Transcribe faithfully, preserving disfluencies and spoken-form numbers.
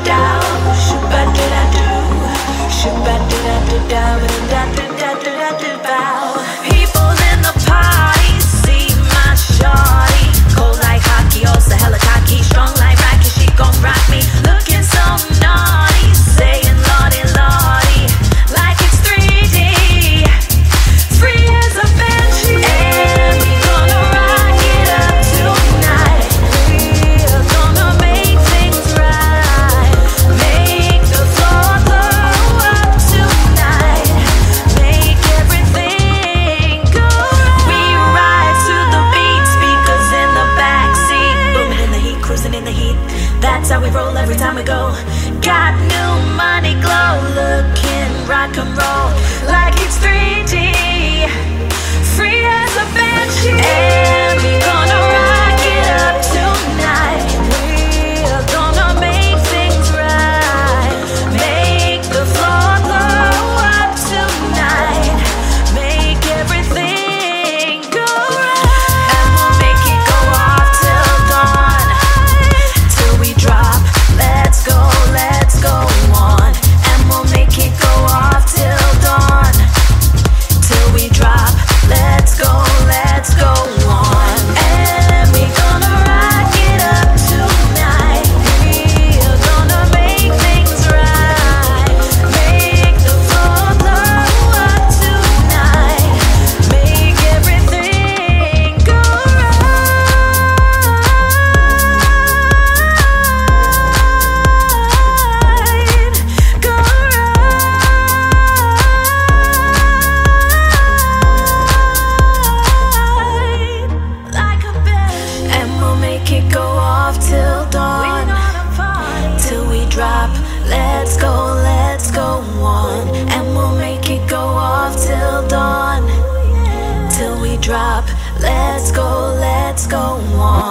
People in the party see my shorty, cold like hockey, also hella cocky, strong like Rocky. She gon' rock me, looking so naughty, saying lordy lordy, like it's three D, free as a banshee. And we gonna rock it up tonight. We're gonna make things right, make the floor glow up tonight, make everything go right. We ride to the beat, speakers in the backseat, booming in the heat, cruising in the heat. That's how we roll every time we go. Got new money glow, looking rock and roll like it's three D, free as a banshee. And we gonna rock it up tonight. We're gonna make things right, make the floor glow up tonight, make everything go right. And we'll make it go off till dawn, till we drop. Let's go, let's go on. And we'll make it go off till dawn, till we drop. Let's go, let's go on. And we gonna rock it up tonight. We're gonna make things right, make the floor glow up tonight, make everything go right, go right, like a bitch. And we'll make it go off till dawn, till we drop. Let's go, let's go on. And we'll make it go off till dawn, till we drop. Let's go, let's go on.